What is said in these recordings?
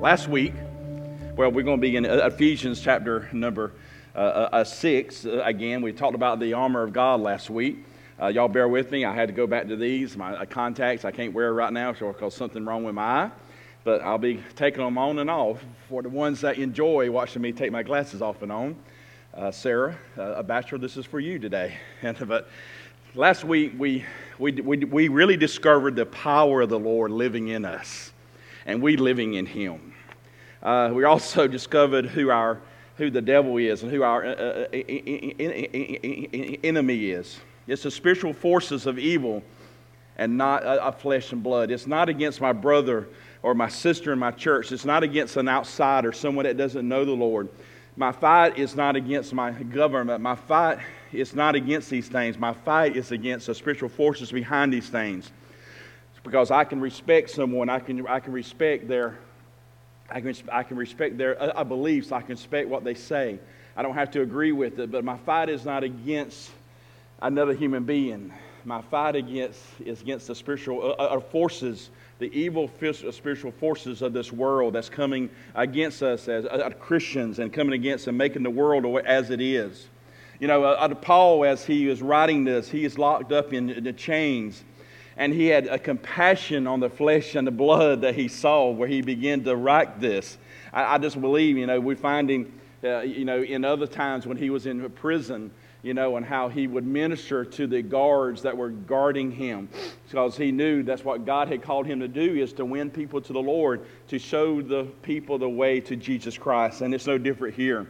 Last week, well, we're going to be in Ephesians chapter number 6. Again, we talked about the armor of God last week. Y'all bear with me. I had to go back to these. My contacts I can't wear right now because something wrong with my eye. But I'll be taking them on and off for the ones that enjoy watching me take my glasses off and on. Sarah, a bachelor, this is for you today. But last week we really discovered the power of the Lord living in us, and we living in Him. We also discovered who the devil is and who our enemy is. It's the spiritual forces of evil and not of flesh and blood. It's not against my brother or my sister in my church. It's not against an outsider, someone that doesn't know the Lord. My fight is not against my government. My fight is not against these things. My fight is against the spiritual forces behind these things. It's because I can respect someone. I can respect their beliefs. I can respect what they say. I don't have to agree with it, but my fight is not against another human being. My fight is against the spiritual forces, the evil spiritual forces of this world that's coming against us as Christians and coming against and making the world as it is. You know, Paul, as he is writing this, he is locked up in the chains. And he had a compassion on the flesh and the blood that he saw where he began to write this. I just believe, we find him, in other times when he was in prison, and how he would minister to the guards that were guarding him. Because he knew that's what God had called him to do, is to win people to the Lord, to show the people the way to Jesus Christ. And it's no different here.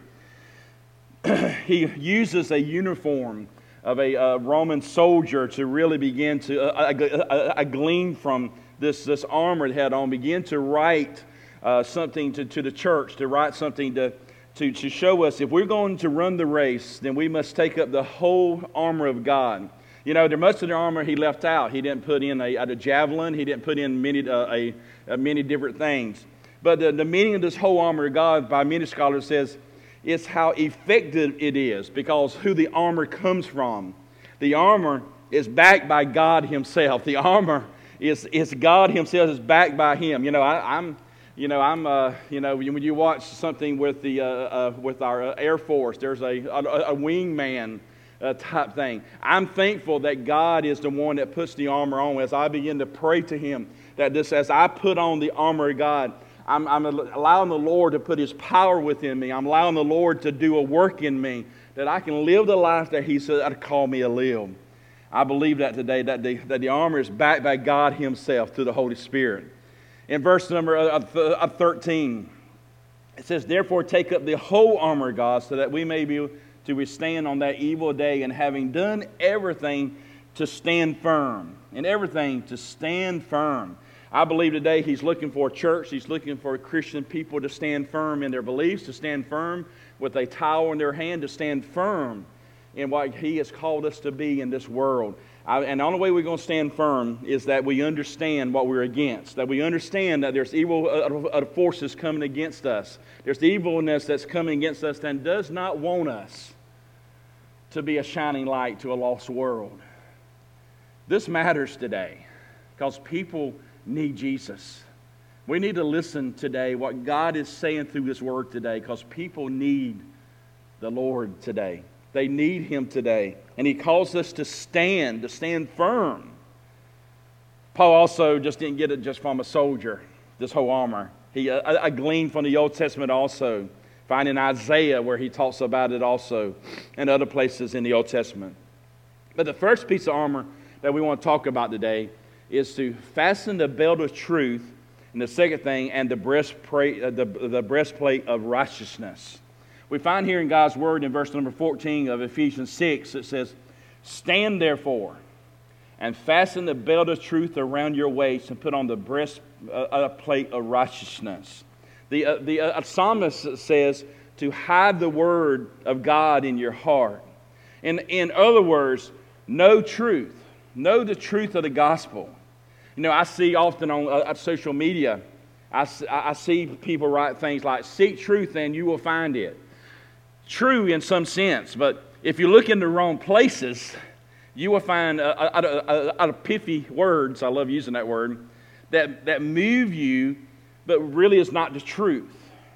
He uses a uniform of a Roman soldier to really begin to glean from this armor it had on, begin to write something to the church, to write something to show us if we're going to run the race, then we must take up the whole armor of God. There much of the armor he left out. He didn't put in a javelin. He didn't put in many different things. But the meaning of this whole armor of God, by many scholars, says it's how effective it is, because who the armor comes from. The armor is backed by God Himself. The armor is God Himself, is backed by Him. When you watch something with with our Air Force, there's a wingman type thing. I'm thankful that God is the one that puts the armor on. As I begin to pray to Him, that as I put on the armor of God, I'm allowing the Lord to put His power within me. I'm allowing the Lord to do a work in me, that I can live the life that He said to call me to live. I believe that today, that the armor is backed by God Himself through the Holy Spirit. In verse number 13, it says, "Therefore take up the whole armor of God, so that we may be able to withstand on that evil day, and having done everything, to stand firm." And everything to stand firm. I believe today He's looking for a church. He's looking for Christian people to stand firm in their beliefs, to stand firm with a towel in their hand, to stand firm in what He has called us to be in this world. And the only way we're going to stand firm is that we understand what we're against, that we understand that there's evil forces coming against us. There's the evilness that's coming against us that does not want us to be a shining light to a lost world. This matters today because people need Jesus. We need to listen today what God is saying through His Word today, because people need the Lord today. They need Him today. And He calls us to stand firm. Paul also just didn't get it just from a soldier, this whole armor. I gleaned from the Old Testament also, finding Isaiah where he talks about it also, and other places in the Old Testament. But the first piece of armor that we want to talk about today is to fasten the belt of truth, and the second thing, and the breastplate of righteousness. We find here in God's Word in verse number 14 of Ephesians 6, it says, "Stand therefore, and fasten the belt of truth around your waist, and put on the breastplate of righteousness." The psalmist says to hide the Word of God in your heart. In other words, know truth. Know the truth of the gospel. I see often on social media, I see people write things like, "Seek truth and you will find it." True in some sense, but if you look in the wrong places, you will find out of pithy words, I love using that word, that move you but really is not the truth.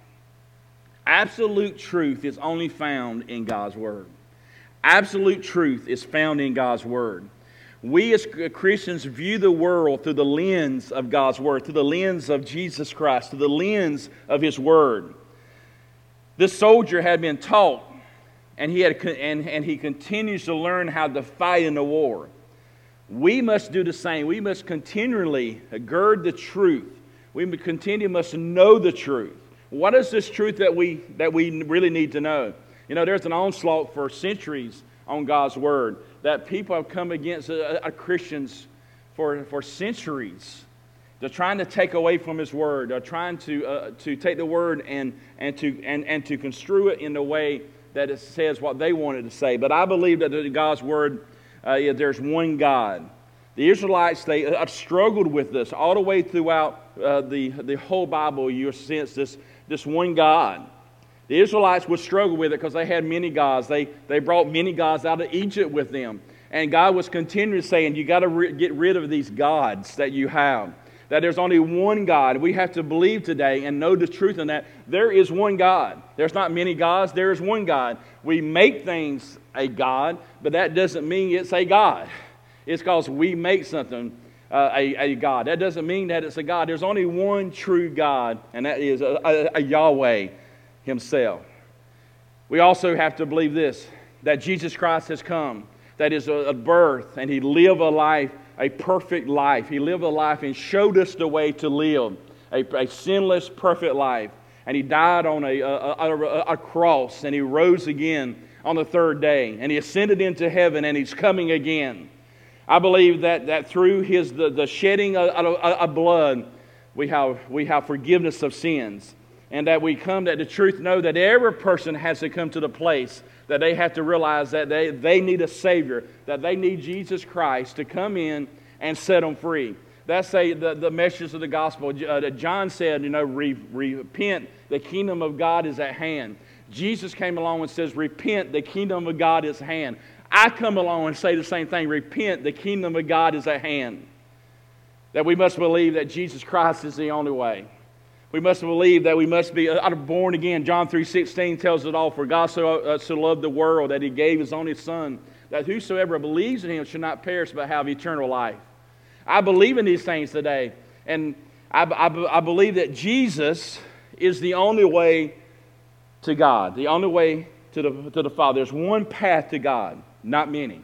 Absolute truth is only found in God's Word. Absolute truth is found in God's Word. We as Christians view the world through the lens of God's Word, through the lens of Jesus Christ, through the lens of His Word. This soldier had been taught, and he continues to learn how to fight in the war. We must do the same. We must continually gird the truth. We must know the truth. What is this truth that we really need to know? You know, there's an onslaught for centuries on God's Word that people have come against Christians for centuries. They're trying to take away from His Word. They're trying to take the Word and to construe it in the way that it says what they wanted to say. But I believe that in God's Word, there's one God. The Israelites, they struggled with this all the way throughout the whole Bible. You sense this one God. The Israelites would struggle with it because they had many gods. They brought many gods out of Egypt with them. And God was continually saying, you got to get rid of these gods that you have. That there's only one God. We have to believe today and know the truth in that. There is one God. There's not many gods. There is one God. We make things a God, but that doesn't mean it's a God. It's because we make something a God. That doesn't mean that it's a God. There's only one true God, and that is a Yahweh Himself. We also have to believe this, that Jesus Christ has come, that is a birth, and He lived a life, a perfect life. He lived a life and showed us the way to live a sinless, perfect life. And He died on a cross, and He rose again on the third day, and He ascended into heaven, and He's coming again. I believe that through the shedding of blood, we have forgiveness of sins. And that we come that the truth know that every person has to come to the place that they have to realize that they need a Savior, that they need Jesus Christ to come in and set them free. That's the message of the gospel. John said, repent, the kingdom of God is at hand. Jesus came along and says, repent, the kingdom of God is at hand. I come along and say the same thing, repent, the kingdom of God is at hand. That we must believe that Jesus Christ is the only way. We must believe that we must be born again. John 3:16 tells it all. For God so loved the world that He gave His only Son, that whosoever believes in Him should not perish but have eternal life. I believe in these things today. And I believe that Jesus is the only way to God, the only way to the Father. There's one path to God, not many.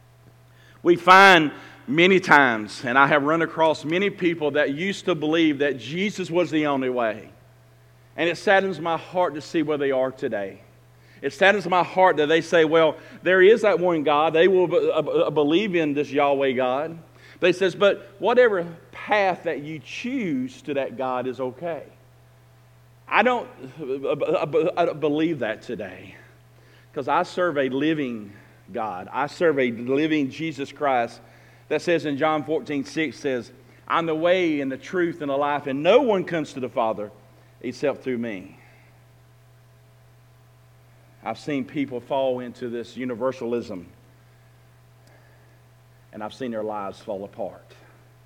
We find many times, and I have run across many people that used to believe that Jesus was the only way. And it saddens my heart to see where they are today. It saddens my heart that they say, well, there is that one God. They will believe in this Yahweh God. They says, but whatever path that you choose to that God is okay. I don't believe that today. Because I serve a living God. I serve a living Jesus Christ. That says in John 14:6 says, I'm the way and the truth and the life, and no one comes to the Father except through me. I've seen people fall into this universalism, and I've seen their lives fall apart.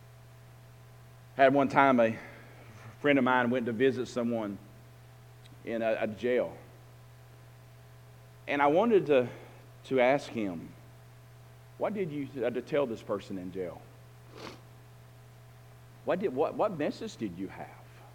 I had one time a friend of mine went to visit someone in a jail. And I wanted to ask him, what did you to tell this person in jail? What message did you have?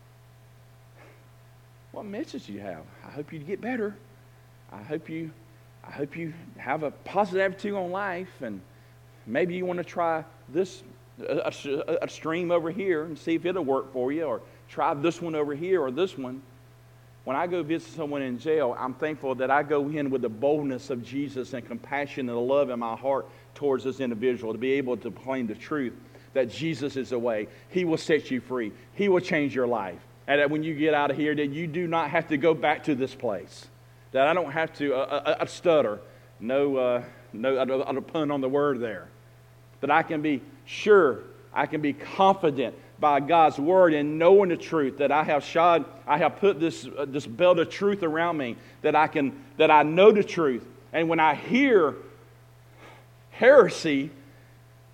What message do you have? I hope you get better. I hope you have a positive attitude on life, and maybe you want to try this a stream over here and see if it'll work for you, or try this one over here or this one. When I go visit someone in jail, I'm thankful that I go in with the boldness of Jesus and compassion and love in my heart towards this individual to be able to proclaim the truth that Jesus is the way. He will set you free. He will change your life. And that when you get out of here, that you do not have to go back to this place. That I don't have to stutter. No pun on the word there. That I can be sure, I can be confident by God's word and knowing the truth, that I have put this belt of truth around me, that I know the truth. And when I hear heresy,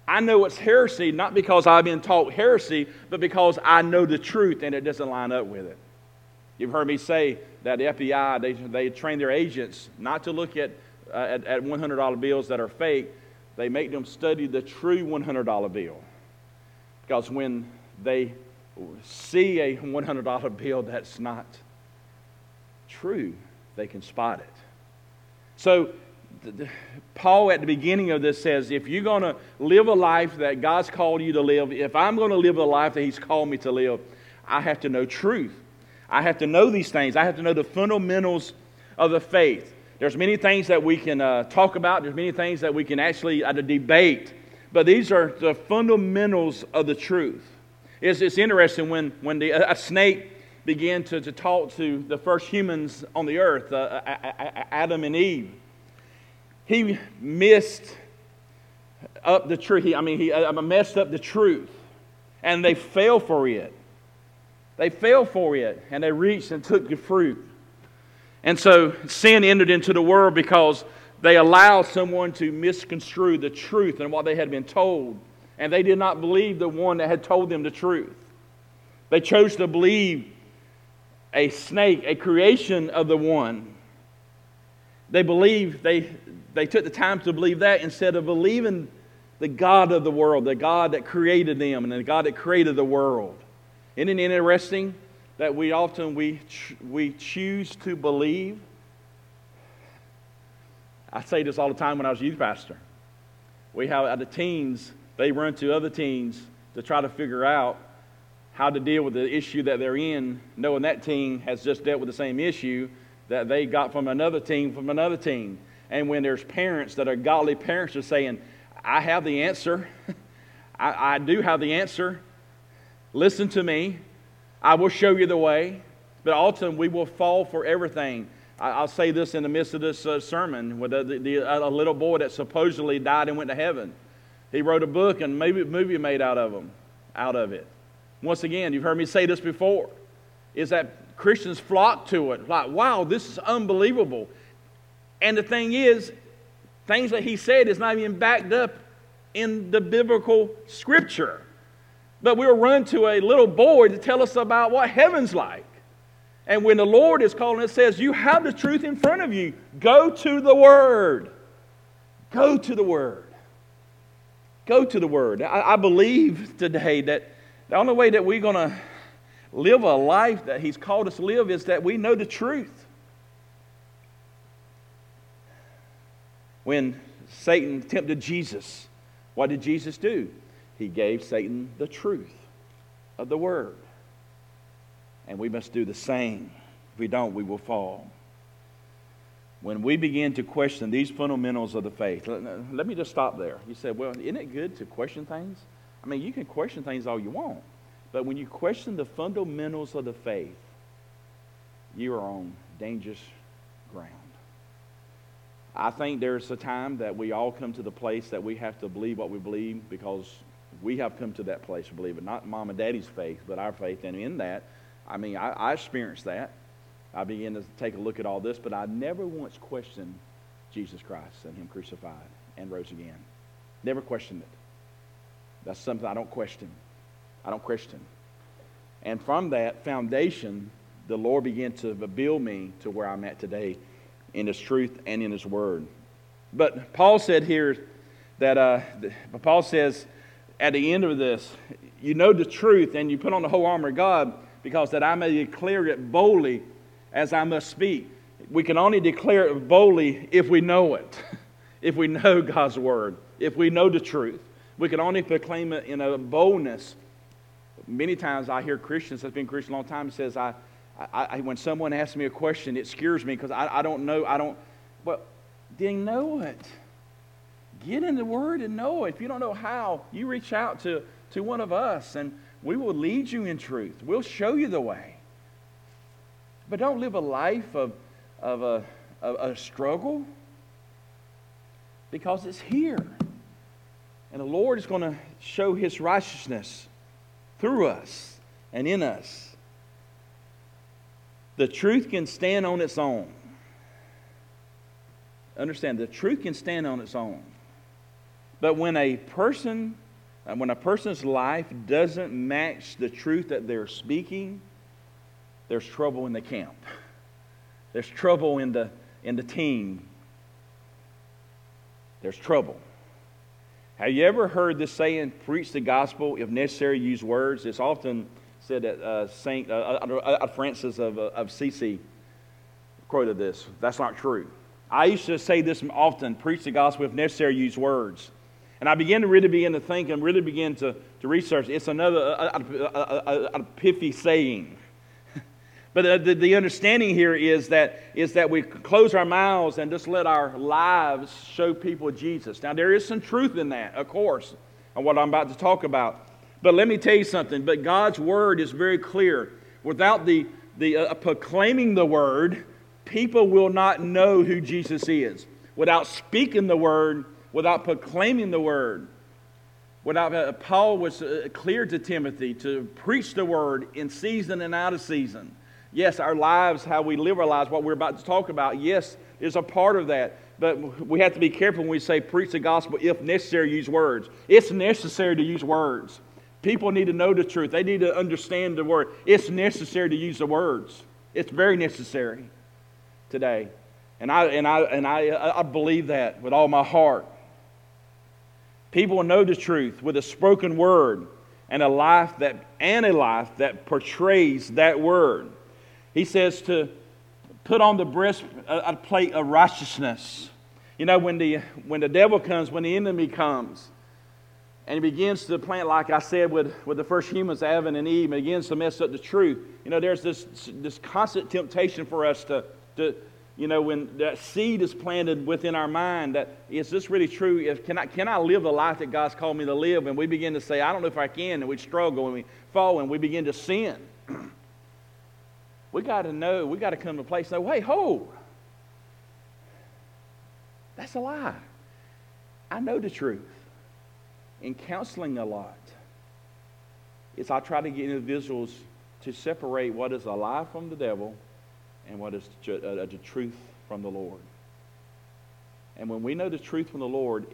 I know it's heresy not because I've been taught heresy, but because I know the truth and it doesn't line up with it. You've heard me say that the FBI, they train their agents not to look at $100 bills that are fake. They make them study the true $100 bill. Because when they see a $100 bill that's not true, they can spot it. So Paul at the beginning of this says, if you're going to live a life that God's called you to live, if I'm going to live a life that He's called me to live, I have to know truth. I have to know these things. I have to know the fundamentals of the faith. There's many things that we can talk about. There's many things that we can actually debate. But these are the fundamentals of the truth. It's interesting when a snake began to talk to the first humans on the earth, Adam and Eve. He messed up the truth. He messed up the truth. And they fell for it. They fell for it. And they reached and took the fruit. And so sin entered into the world because they allowed someone to misconstrue the truth and what they had been told. And they did not believe the one that had told them the truth. They chose to believe a snake, a creation of the one. They believed, they took the time to believe that instead of believing the God of the world, the God that created them and the God that created the world. Isn't it interesting that we often choose to believe? I say this all the time when I was a youth pastor. We have the teens, they run to other teens to try to figure out how to deal with the issue that they're in, knowing that teen has just dealt with the same issue that they got from another teen. And when there's parents that are godly parents are saying, I have the answer. I do have the answer. Listen to me. I will show you the way. But ultimately, we will fall for everything. I'll say this in the midst of this sermon with a little boy that supposedly died and went to heaven. He wrote a book and maybe a movie made out of it. Once again, you've heard me say this before, is that Christians flock to it. Like, wow, this is unbelievable. And the thing is, things that he said is not even backed up in the biblical scripture. But we'll run to a little boy to tell us about what heaven's like. And when the Lord is calling, it says, you have the truth in front of you. Go to the Word. Go to the Word. Go to the Word. I believe today that the only way that we're going to live a life that He's called us to live is that we know the truth. When Satan tempted Jesus, what did Jesus do? He gave Satan the truth of the Word. And we must do the same. If we don't, we will fall. When we begin to question these fundamentals of the faith, let me just stop there. You said, well, isn't it good to question things? I mean, you can question things all you want. But when you question the fundamentals of the faith, you are on dangerous ground. I think there's a time that we all come to the place that we have to believe what we believe because we have come to that place to believe it. Not mom and daddy's faith, but our faith. And in that, I experienced that. I began to take a look at all this, but I never once questioned Jesus Christ and Him crucified and rose again. Never questioned it. That's something I don't question. I don't question. And from that foundation, the Lord began to build me to where I'm at today in His truth and in His Word. But Paul said here that, Paul says at the end of this, you know the truth and you put on the whole armor of God because that I may declare it boldly as I must speak. We can only declare it boldly if we know it, if we know God's Word, if we know the truth. We can only proclaim it in a boldness. Many times I hear Christians that's been Christian a long time says, when someone asks me a question, it scares me because I don't know. Well, then know it. Get in the Word and know it. If you don't know how, you reach out to one of us and we will lead you in truth. We'll show you the way. But don't live a life of a struggle because it's here. And the Lord is going to show His righteousness through us and in us. The truth can stand on its own. Understand, the truth can stand on its own. But when a person's life doesn't match the truth that they're speaking, there's trouble in the camp. There's trouble in the team. There's trouble. Have you ever heard this saying, preach the gospel, if necessary, use words? It's often said that Saint Francis of Assisi quoted this. That's not true. I used to say this often, preach the gospel, if necessary, use words. And I began to think and really begin to research. It's another pithy saying. But the understanding here is that we close our mouths and just let our lives show people Jesus. Now, there is some truth in that, of course, on what I'm about to talk about. But let me tell you something. But God's Word is very clear. Without the proclaiming the Word, people will not know who Jesus is. Without speaking the Word, without proclaiming the Word, Paul was clear to Timothy to preach the Word in season and out of season. Yes, our lives, how we live our lives, what we're about to talk about, yes, is a part of that. But we have to be careful when we say preach the gospel, if necessary, use words. It's necessary to use words. People need to know the truth. They need to understand the Word. It's necessary to use the words. It's very necessary today. And I believe that with all my heart. People will know the truth with a spoken word and a life that portrays that word. He says to put on the breastplate of righteousness. You know, when the devil comes, when the enemy comes, and he begins to plant, like I said with the first humans, Adam and Eve, and begins to mess up the truth. You know, there's this constant temptation for us to when that seed is planted within our mind, that is this really true? Can I live the life that God's called me to live? And we begin to say, I don't know if I can, and we struggle and we fall and we begin to sin. We got to know, we got to come to a place and say, hey, that's a lie. I know the truth. In counseling a lot, I try to get individuals to separate what is a lie from the devil and what is the truth from the Lord. And when we know the truth from the Lord,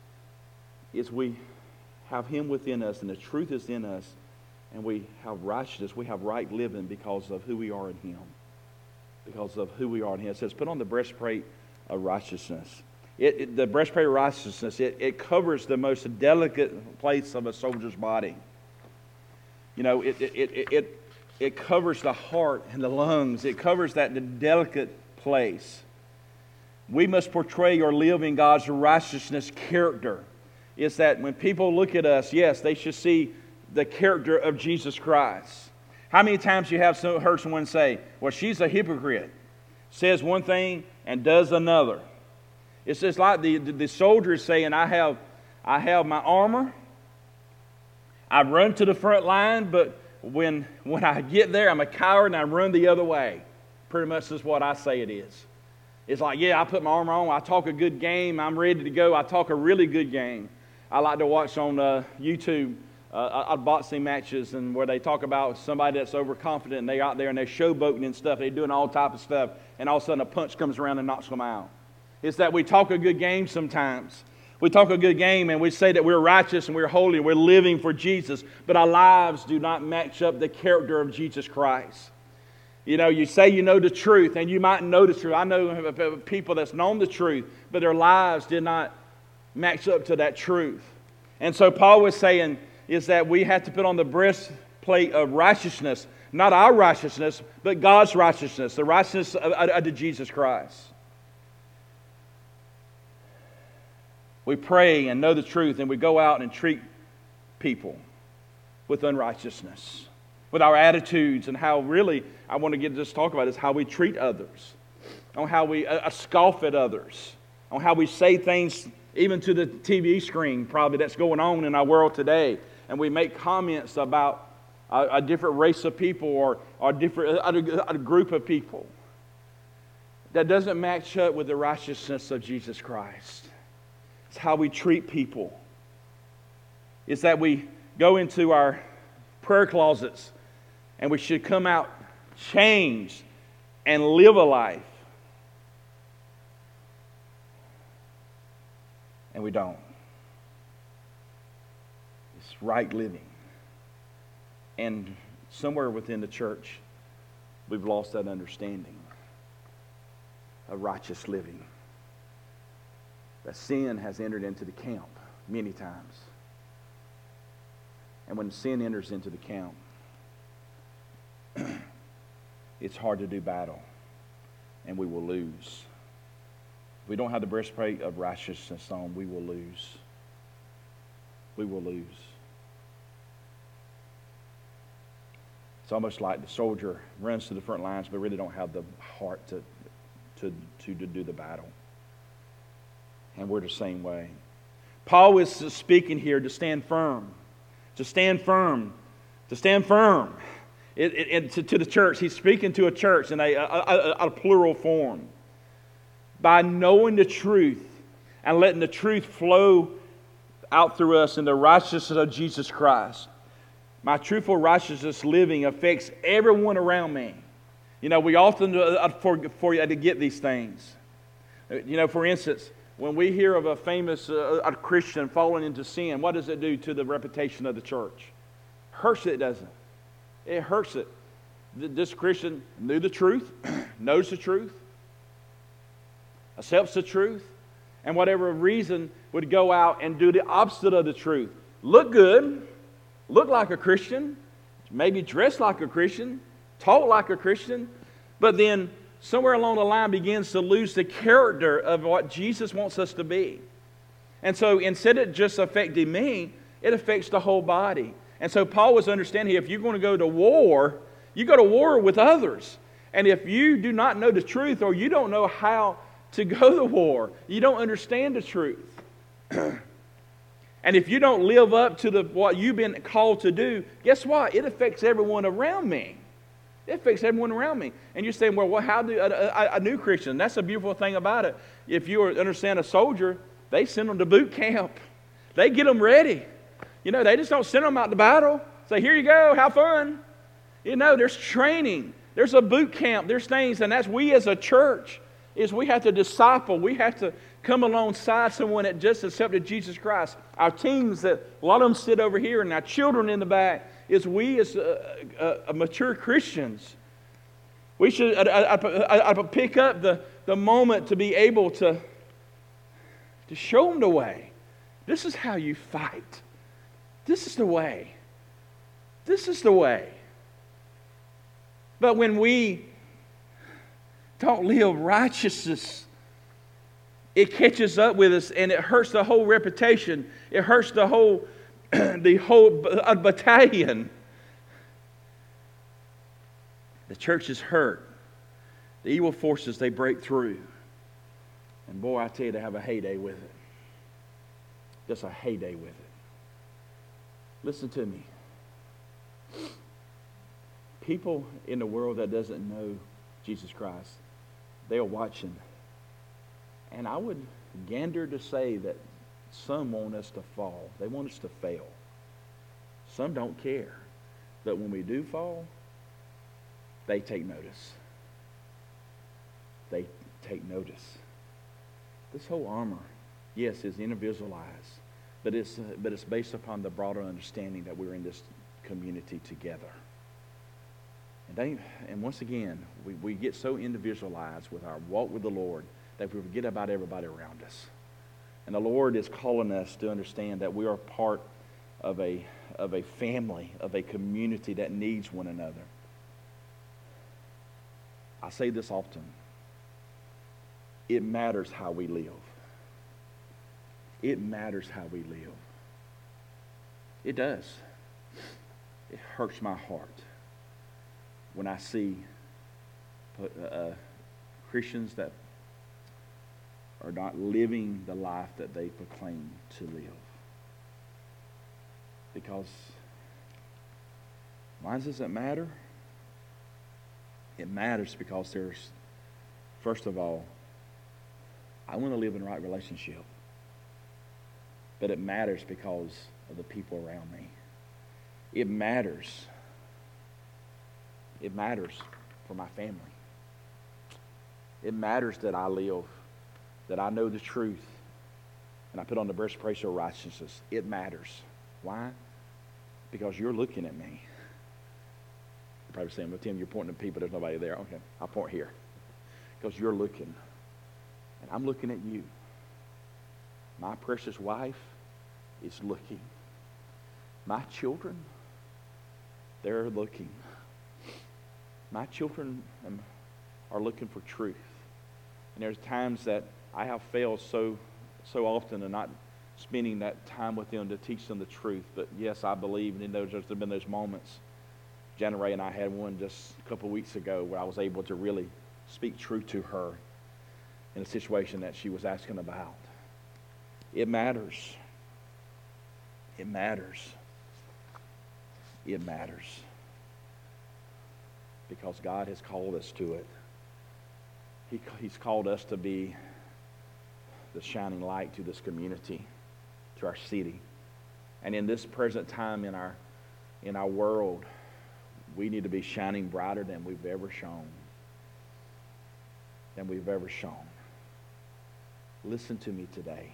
we have Him within us and the truth is in us, and we have righteousness, we have right living because of who we are in Him. Because of who we are in Him. It says, put on the breastplate of righteousness. The breastplate of righteousness, it covers the most delicate place of a soldier's body. You know, it covers the heart and the lungs. It covers the delicate place. We must portray or live in God's righteousness character. It's that when people look at us, yes, they should see the character of Jesus Christ. How many times you have heard someone say, well, she's a hypocrite. Says one thing and does another. It's just like the soldiers saying, I have my armor. I run to the front line, but when I get there, I'm a coward and I run the other way. Pretty much is what I say it is. It's like, yeah, I put my armor on. I talk a good game. I'm ready to go. I talk a really good game. I like to watch on YouTube boxing matches and where they talk about somebody that's overconfident and they're out there and they're showboating and stuff. They're doing all type of stuff, and all of a sudden a punch comes around and knocks them out. It's that we talk a good game sometimes. We talk a good game and we say that we're righteous and we're holy and we're living for Jesus, but our lives do not match up the character of Jesus Christ. You know, you say you know the truth, and you might know the truth. I know people that's known the truth, but their lives did not match up to that truth. And so Paul was saying is that we have to put on the breastplate of righteousness, not our righteousness, but God's righteousness, the righteousness of Jesus Christ. We pray and know the truth, and we go out and treat people with unrighteousness, with our attitudes, and how really I want to just talk about is how we treat others, on how we scoff at others, on how we say things even to the TV screen probably that's going on in our world today, and we make comments about a different race of people or a group of people that doesn't match up with the righteousness of Jesus Christ. It's how we treat people. It's that we go into our prayer closets and we should come out changed and live a life. And we don't. It's right living. And somewhere within the church, we've lost that understanding of righteous living. That sin has entered into the camp many times. And when sin enters into the camp, it's hard to do battle, and we will lose. If we don't have the breastplate of righteousness on, we will lose. We will lose. It's almost like the soldier runs to the front lines but really don't have the heart to do the battle. And we're the same way. Paul is speaking here to stand firm. To stand firm. To stand firm. To the church. He's speaking to a church in a plural form. By knowing the truth and letting the truth flow out through us in the righteousness of Jesus Christ. My truthful righteousness living affects everyone around me. You know, we often forget to get these things. You know, for instance, when we hear of a famous a Christian falling into sin, what does it do to the reputation of the church? Hurts it, doesn't it? It hurts it. This Christian knew the truth, knows the truth, accepts the truth, and whatever reason would go out and do the opposite of the truth. Look good, look like a Christian, maybe dress like a Christian, talk like a Christian, but then somewhere along the line begins to lose the character of what Jesus wants us to be. And so instead of just affecting me, it affects the whole body. And so Paul was understanding here, if you're going to go to war, you go to war with others. And if you do not know the truth, or you don't know how to go to war, you don't understand the truth. And if you don't live up to what you've been called to do, guess what? It affects everyone around me. It affects everyone around me. And you're saying, well, how do a new Christian? That's a beautiful thing about it. If you understand a soldier, they send them to boot camp. They get them ready. You know, they just don't send them out to battle. Say, here you go, have fun. You know, there's training. There's a boot camp. There's things, and that's we as a church, is we have to disciple. We have to come alongside someone that just accepted Jesus Christ. Our teens, that a lot of them sit over here, and our children in the back, is we as mature Christians. We should pick up the moment to be able to show them the way. This is how you fight. This is the way. This is the way. But when we don't live righteousness, it catches up with us and it hurts the whole reputation. It hurts the whole battalion. The church is hurt. The evil forces, they break through. And boy, I tell you, they have a heyday with it. Just a heyday with it. Listen to me. People in the world that doesn't know Jesus Christ, they are watching. And I would gander to say that some want us to fall. They want us to fail. Some don't care. But when we do fall, they take notice. They take notice. This whole armor, yes, is individualized, but it's based upon the broader understanding that we're in this community together. And once again, we get so individualized with our walk with the Lord that we forget about everybody around us. And the Lord is calling us to understand that we are part of a family, of a community that needs one another. I say this often. It matters how we live. It matters how we live. It does. It hurts my heart when I see Christians that are not living the life that they proclaim to live. Because why does it matter? It matters because there's, first of all, I want to live in the right relationship. But it matters because of the people around me. It matters. It matters for my family. It matters that I live, that I know the truth, and I put on the breastplate of righteousness. It matters. Why? because you're looking at me. You're probably saying, well, Tim, you're pointing at people. There's nobody there. Okay, I'll point here. Because you're looking. And I'm looking at you. My precious wife is looking. My children, they're looking. My children are looking for truth. And there's times that I have failed so often in not spending that time with them to teach them the truth. But yes, I believe, and there's been those moments. Jan Ray and I had one just a couple of weeks ago where I was able to really speak truth to her in a situation that she was asking about. It matters. It matters. It matters. Because God has called us to it. He's called us to be the shining light to this community, to our city. And in this present time in our world, we need to be shining brighter than we've ever shone. Than we've ever shown. Listen to me today.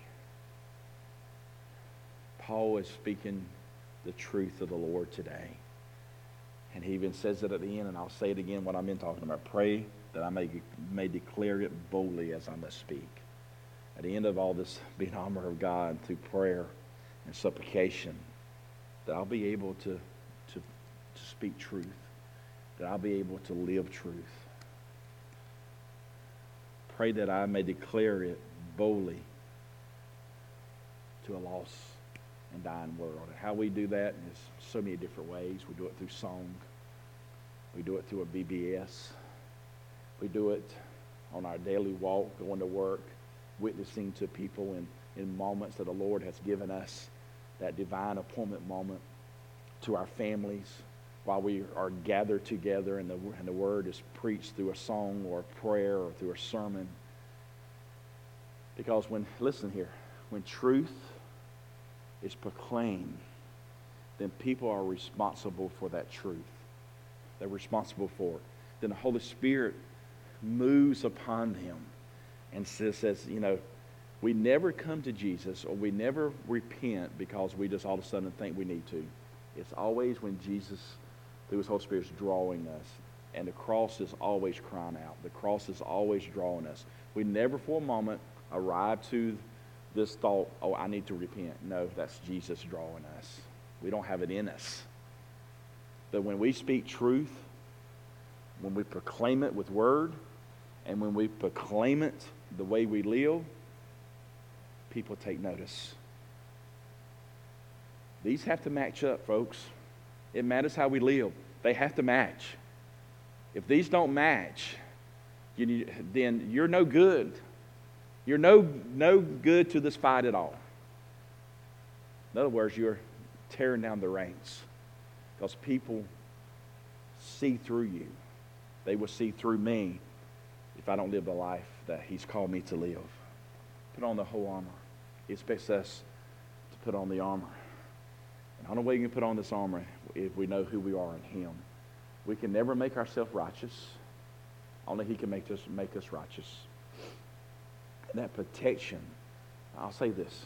Paul is speaking the truth of the Lord today. And he even says it at the end, and I'll say it again, what I've been talking about. Pray that I may declare it boldly as I must speak. At the end of all this, be an armor of God through prayer and supplication, that I'll be able to speak truth, that I'll be able to live truth. Pray that I may declare it boldly to a lost and dying world. And how we do that is so many different ways. We do it through song. We do it through a VBS. We do it on our daily walk, going to work, witnessing to people in moments that the Lord has given us, that divine appointment moment, to our families, while we are gathered together and the word is preached through a song or a prayer or through a sermon. Because listen here, when truth is proclaimed, then people are responsible for that truth. They're responsible for it. Then the Holy Spirit moves upon them and says, we never come to Jesus or we never repent because we just all of a sudden think we need to. It's always when Jesus, through His Holy Spirit, is drawing us. And the cross is always crying out. The cross is always drawing us. We never for a moment arrive to this thought, oh, I need to repent. No, that's Jesus drawing us. We don't have it in us. But when we speak truth, when we proclaim it with word, and when we proclaim it the way we live, people take notice. These have to match up, folks. It matters how we live. They have to match. If these don't match, then you're no good. You're no good to this fight at all. In other words, you're tearing down the ranks because people see through you. They will see through me if I don't live the life that He's called me to live. Put on the whole armor. He expects us to put on the armor. And the only way you can put on this armor if we know who we are in Him. We can never make ourselves righteous. Only He can make us righteous. And that protection, I'll say this,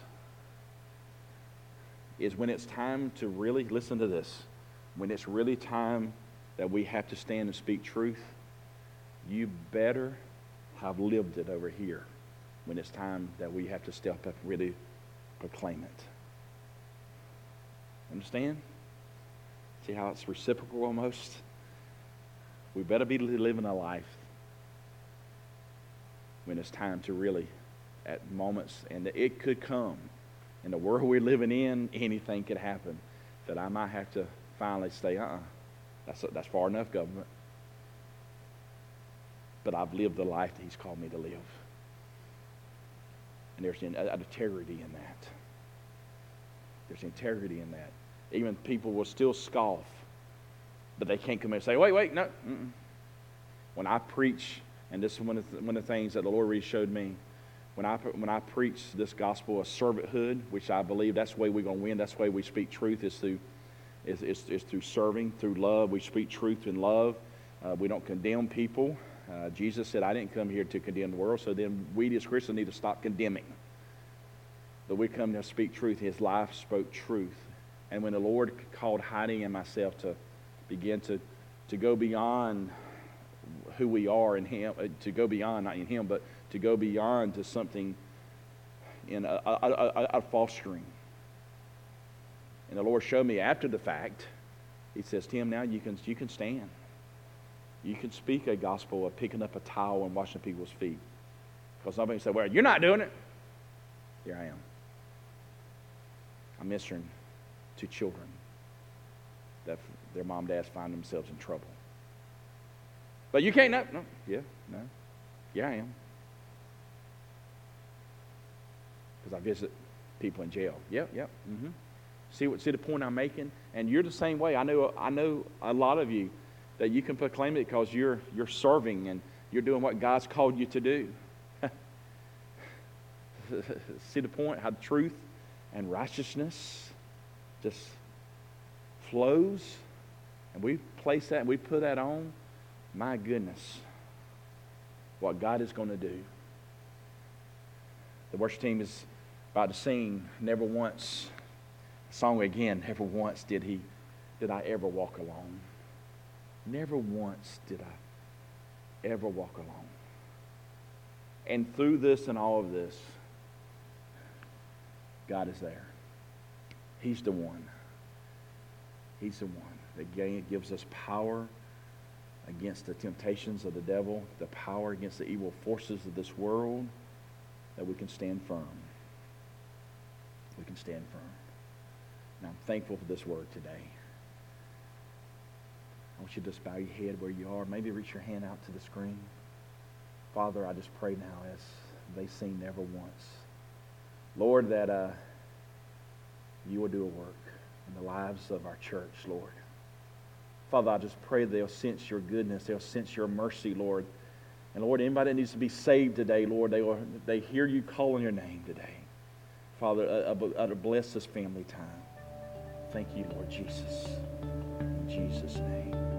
is when it's time to really, listen to this, when it's really time that we have to stand and speak truth, you better have lived it over here when it's time that we have to step up and really proclaim it. Understand? See how it's reciprocal almost? We better be living a life when it's time to really, at moments, and it could come. In the world we're living in, anything could happen. That I might have to finally say, that's far enough, government. But I've lived the life that He's called me to live. And there's an integrity in that. There's integrity in that. Even people will still scoff, but they can't come in and say, wait, no. Mm-mm. When I preach, and this is one of the things that the Lord really showed me, when I preach this gospel of servanthood, which I believe that's the way we're going to win, that's the way we speak truth, is through serving, through love. We speak truth in love. We don't condemn people. Jesus said, I didn't come here to condemn the world, so then we as Christians need to stop condemning. But we come to speak truth. His life spoke truth. And when the Lord called Heidi and myself to begin to go beyond who we are in Him, to go beyond, not in Him, but to go beyond to something in a fostering. And the Lord showed me after the fact, He says, Tim, now you can stand. You can speak a gospel of picking up a towel and washing people's feet. Because somebody said, well, you're not doing it. Here I am. I'm ministering to children that their mom and dads find themselves in trouble. But you can't, no. Yeah, I am. Because I visit people in jail. Yep. Mm-hmm. See the point I'm making? And you're the same way. I know a lot of you that you can proclaim it because you're serving and you're doing what God's called you to do. See the point? How truth and righteousness just flows, and we place that and we put that on. My goodness, what God is going to do. The worship team is about to sing "Never Once." Song again. Never once did I ever walk alone. Never once did I ever walk alone. And through this and all of this, God is there. He's the one. He's the one that gives us power against the temptations of the devil, the power against the evil forces of this world, that we can stand firm. We can stand firm. And I'm thankful for this word today. I want you to just bow your head where you are. Maybe reach your hand out to the screen. Father, I just pray now as they sing "Never Once." Lord, that you will do a work in the lives of our church, Lord. Father, I just pray they'll sense your goodness. They'll sense your mercy, Lord. And Lord, anybody that needs to be saved today, Lord, they hear you calling your name today. Father, bless this family time. Thank you, Lord Jesus. In Jesus' name.